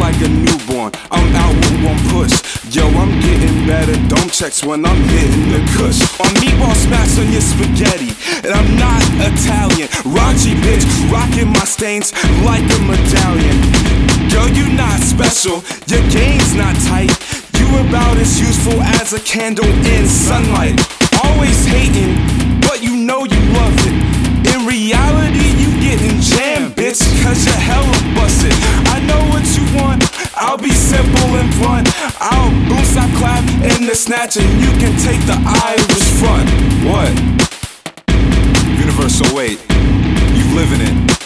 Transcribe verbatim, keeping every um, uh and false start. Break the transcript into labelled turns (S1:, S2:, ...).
S1: like a newborn. I'm out with one push. Yo, I'm getting better. Dome checks when I'm hitting the kush. My meatball smacks on your spaghetti, and I'm not Italian. Raunchy bitch, rocking my stains like a medallion. Girl, you not special. Your game's not tight. You about as useful as a candle in sunlight. Always hating, but you know you love it. In reality, you getting jammed, bitch, cause you're hella busted. I know what you want, I'll be simple and blunt. I'll boom, stop, clap in the snatch, and you can take the Irish front. What? Universal weight, you live in it.